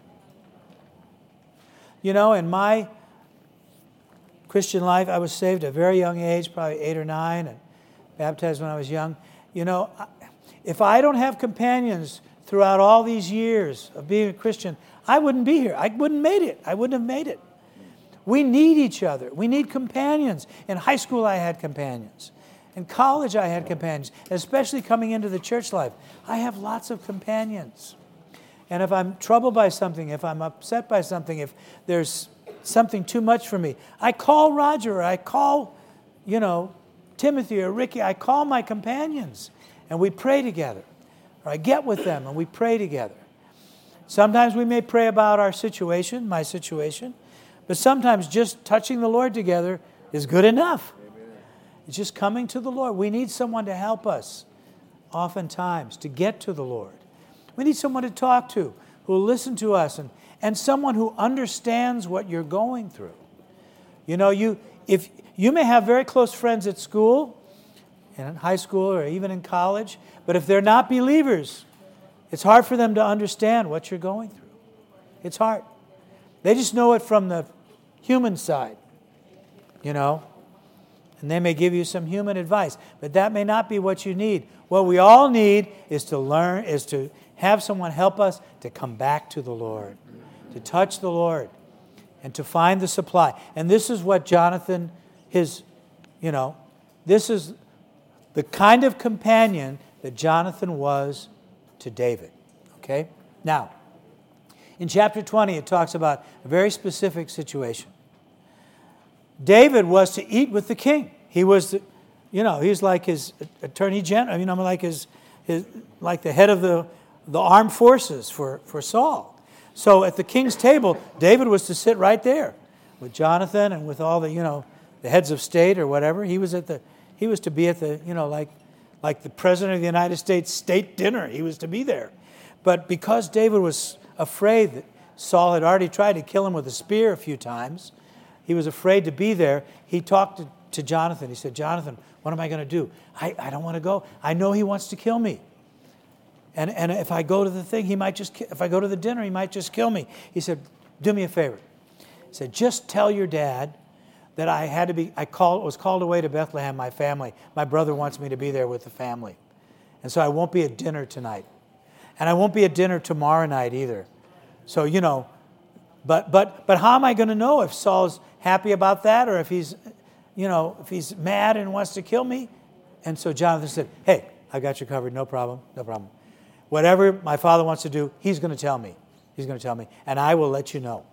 Speaker 1: You know, in my Christian life, I was saved at a very young age, probably 8 or 9, and baptized when I was young. You know, if I don't have companions throughout all these years of being a Christian, I wouldn't be here. I wouldn't have made it. We need each other. We need companions. In high school, I had companions. In college, I had companions, especially coming into the church life. I have lots of companions. And if I'm troubled by something, if I'm upset by something, if there's something too much for me, I call Roger, or I call, Timothy or Ricky. I call my companions, and we pray together. Or I get with them, and we pray together. Sometimes we may pray about our situation, my situation, but sometimes just touching the Lord together is good enough. It's just coming to the Lord. We need someone to help us, oftentimes, to get to the Lord. We need someone to talk to, who will listen to us, and someone who understands what you're going through. You know, if you may have very close friends at school, in high school, or even in college, but if they're not believers, it's hard for them to understand what you're going through. It's hard. They just know it from the human side, And they may give you some human advice, but that may not be what you need. What we all need is to have someone help us to come back to the Lord, to touch the Lord, and to find the supply. And this is what Jonathan, this is the kind of companion that Jonathan was to David. Okay? Now, in chapter 20, it talks about a very specific situation. David was to eat with the king. He was, he's like his attorney general, like like the head of the armed forces for Saul. So at the king's table, David was to sit right there with Jonathan and with all the, the heads of state or whatever. He was to be at the, like the President of the United States state dinner. He was to be there. But because David was afraid that Saul had already tried to kill him with a spear a few times, he was afraid to be there. He talked to Jonathan. He said, Jonathan, what am I going to do? I don't want to go. I know he wants to kill me. And if I go to the thing, if I go to the dinner, he might just kill me. He said, do me a favor. He said, just tell your dad that was called away to Bethlehem, my family. My brother wants me to be there with the family. And so I won't be at dinner tonight. And I won't be at dinner tomorrow night either. So, but how am I going to know if Saul's happy about that or if he's mad and wants to kill me? And so Jonathan said, hey, I got you covered, no problem. Whatever my father wants to do, he's going to tell me. And I will let you know.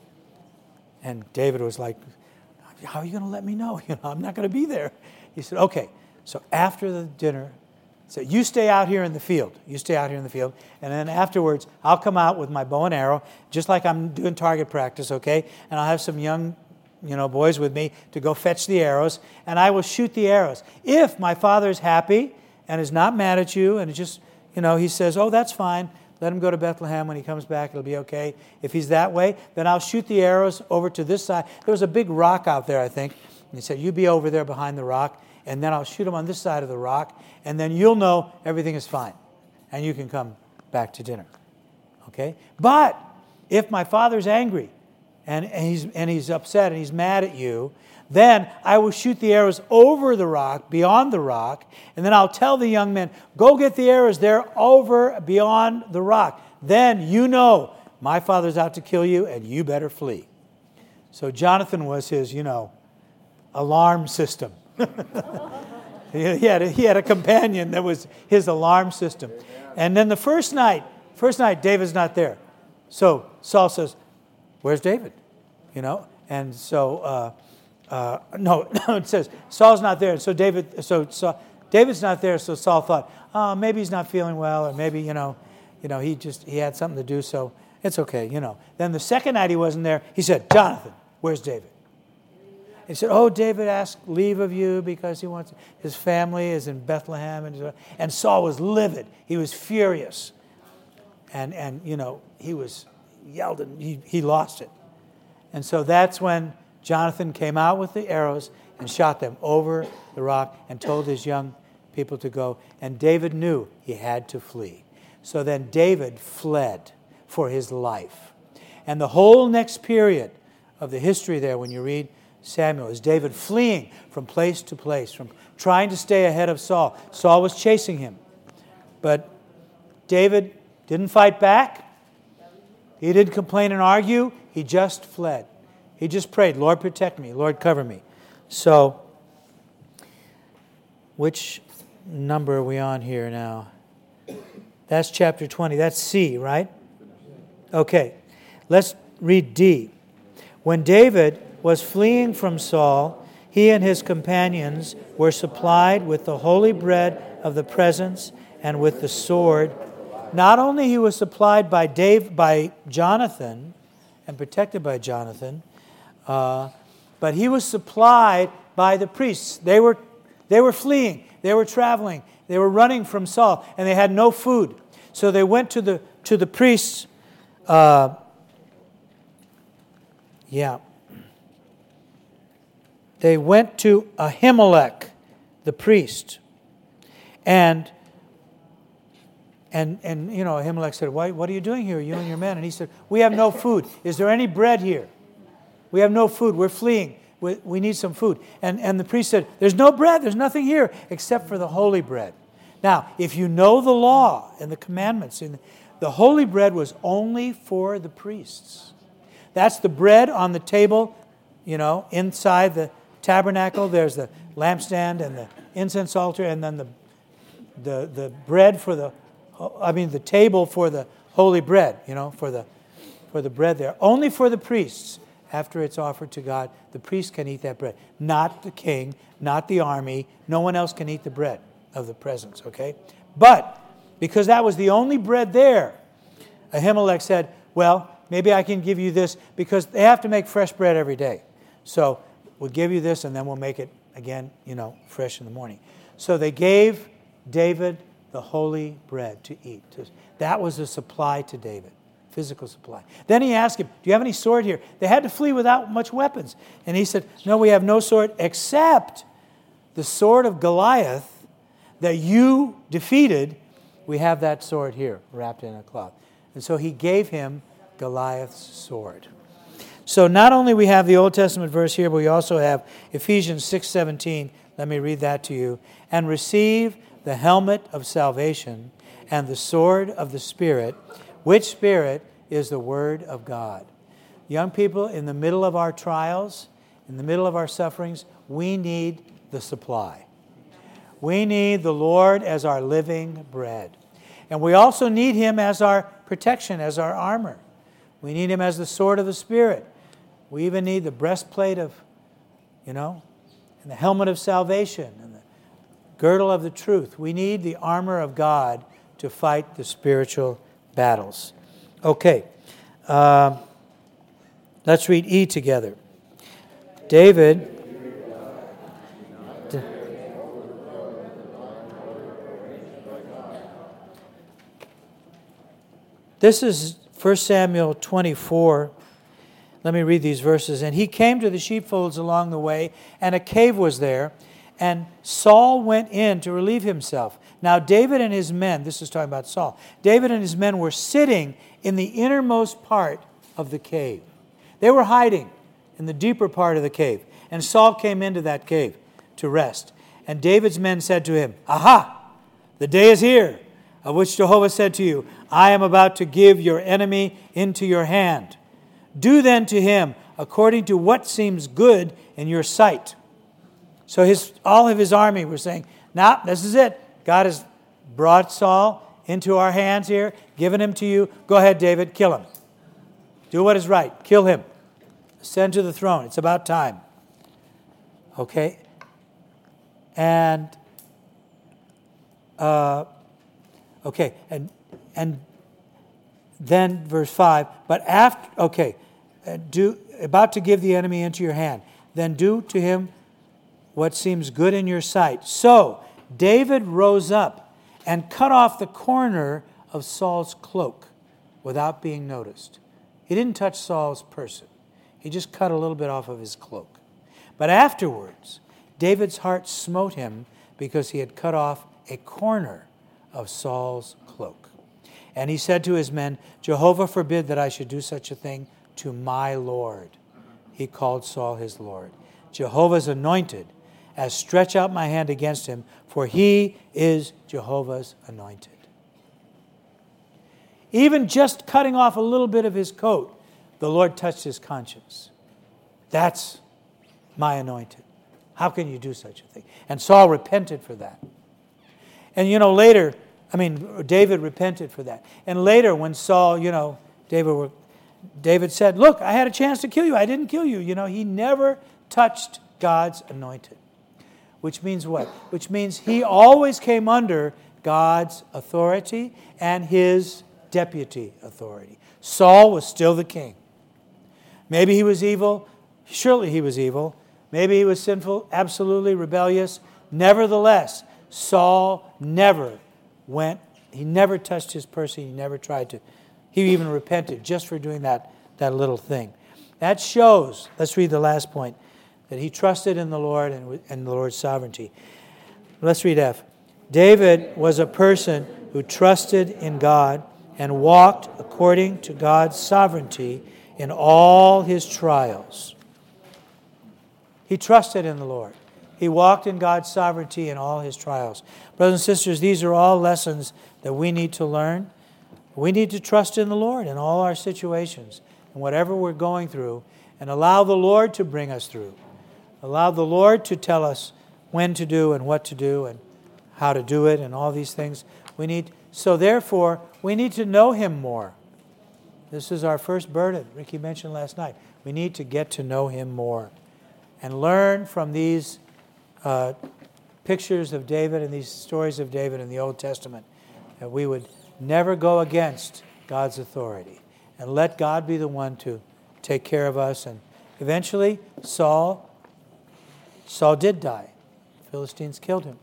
Speaker 1: And David was like, how are you going to let me know? I'm not going to be there. He said, okay. So after the dinner, he said, you stay out here in the field. And then afterwards, I'll come out with my bow and arrow, just like I'm doing target practice, okay? And I'll have some young, boys with me to go fetch the arrows, and I will shoot the arrows. If my father is happy and is not mad at you, and just, he says, oh, that's fine. Let him go to Bethlehem. When he comes back, it'll be okay. If he's that way, then I'll shoot the arrows over to this side. There was a big rock out there, I think. And he said, you be over there behind the rock, and then I'll shoot them on this side of the rock, and then you'll know everything is fine, and you can come back to dinner. Okay? But if my father's angry, and he's upset, and he's mad at you, then I will shoot the arrows over the rock, beyond the rock, and then I'll tell the young men, go get the arrows, they're over beyond the rock. Then you know my father's out to kill you, and you better flee. So Jonathan was his, alarm system. He had a companion that was his alarm system. And then the first night, David's not there. So Saul says, where's David? And so... No, it says Saul's not there. So David's not there. So Saul thought, oh, maybe he's not feeling well, or maybe he had something to do. So it's okay, Then the second night he wasn't there. He said, Jonathan, where's David? He said, oh, David asked leave of you because his family is in Bethlehem, and Saul was livid. He was furious, and he was yelled and he lost it, and so that's when Jonathan came out with the arrows and shot them over the rock and told his young people to go. And David knew he had to flee. So then David fled for his life. And the whole next period of the history there, when you read Samuel, is David fleeing from place to place, from trying to stay ahead of Saul. Saul was chasing him. But David didn't fight back. He didn't complain and argue. He just fled. He just prayed, Lord, protect me. Lord, cover me. So, which number are we on here now? That's chapter 20. That's C, right? Okay. Let's read D. When David was fleeing from Saul, he and his companions were supplied with the holy bread of the presence and with the sword. Not only he was supplied by Jonathan and protected by Jonathan, but he was supplied by the priests. They were fleeing. They were traveling. They were running from Saul, and they had no food. So they went to the priests. They went to Ahimelech, the priest, and Ahimelech said, what are you doing here, you and your men? And he said, we have no food. Is there any bread here? We have no food. We're fleeing. We need some food. And the priest said, there's no bread. There's nothing here except for the holy bread. Now, if you know the law and the commandments, the holy bread was only for the priests. That's the bread on the table, inside the tabernacle. There's the lampstand and the incense altar, and then the bread the table for the holy bread, for the bread there. Only for the priests. After it's offered to God, the priest can eat that bread. Not the king, not the army. No one else can eat the bread of the presence, okay? But because that was the only bread there, Ahimelech said, well, maybe I can give you this, because they have to make fresh bread every day. So we'll give you this, and then we'll make it again, fresh in the morning. So they gave David the holy bread to eat. That was a supply to David, physical supply. Then he asked him, do you have any sword here? They had to flee without much weapons. And he said, no, we have no sword except the sword of Goliath that you defeated. We have that sword here wrapped in a cloth. And so he gave him Goliath's sword. So not only we have the Old Testament verse here, but we also have Ephesians 6:17. Let me read that to you. And receive the helmet of salvation and the sword of the Spirit, which Spirit is the Word of God. Young people, in the middle of our trials, in the middle of our sufferings, we need the supply. We need the Lord as our living bread. And we also need Him as our protection, as our armor. We need Him as the sword of the Spirit. We even need the breastplate of, and the helmet of salvation and the girdle of the truth. We need the armor of God to fight the spiritual battles. Okay, let's read E together. David. This is 1 Samuel 24. Let me read these verses. And he came to the sheepfolds along the way, and a cave was there, and Saul went in to relieve himself. Now David and his men, this is talking about Saul, David and his men were sitting in the innermost part of the cave. They were hiding in the deeper part of the cave. And Saul came into that cave to rest. And David's men said to him, Aha! The day is here, of which Jehovah said to you, I am about to give your enemy into your hand. Do then to him according to what seems good in your sight. So all of his army were saying, now, this is it. God has brought Saul into our hands here, given him to you. Go ahead, David, kill him. Do what is right. Kill him. Ascend to the throne. It's about time. Okay? And, and then verse 5, but after, about to give the enemy into your hand, then do to him what seems good in your sight. So David rose up and cut off the corner of Saul's cloak without being noticed. He didn't touch Saul's person. He just cut a little bit off of his cloak. But afterwards, David's heart smote him because he had cut off a corner of Saul's cloak. And he said to his men, Jehovah forbid that I should do such a thing to my Lord. He called Saul his Lord. Jehovah's anointed, as stretch out my hand against him, for he is Jehovah's anointed. Even just cutting off a little bit of his coat, the Lord touched his conscience. That's my anointed. How can you do such a thing? And Saul repented for that. And later, David repented for that. And later when Saul, David said, look, I had a chance to kill you. I didn't kill you. He never touched God's anointed. Which means what? Which means he always came under God's authority and his deputy authority. Saul was still the king. Maybe he was evil. Surely he was evil. Maybe he was sinful, absolutely rebellious. Nevertheless, Saul never touched his person. He never tried to. He even repented just for doing that little thing. That shows, let's read the last point, that he trusted in the Lord and the Lord's sovereignty. Let's read F. David was a person who trusted in God and walked according to God's sovereignty in all his trials. He trusted in the Lord. He walked in God's sovereignty in all his trials. Brothers and sisters, these are all lessons that we need to learn. We need to trust in the Lord in all our situations and whatever we're going through, and allow the Lord to bring us through. Allow the Lord to tell us when to do and what to do and how to do it and all these things. So therefore, we need to know Him more. This is our first burden, Ricky mentioned last night. We need to get to know Him more and learn from these pictures of David and these stories of David in the Old Testament, that we would never go against God's authority and let God be the one to take care of us. And eventually, Saul did die. The Philistines killed him.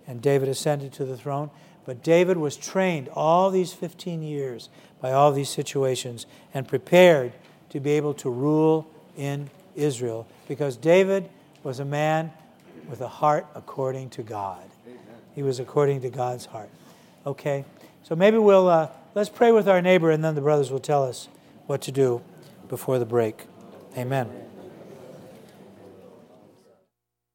Speaker 1: and David ascended to the throne. But David was trained all these 15 years by all these situations and prepared to be able to rule in Israel, because David was a man with a heart according to God. He was according to God's heart. Okay, so maybe let's pray with our neighbor, and then the brothers will tell us what to do before the break. Amen.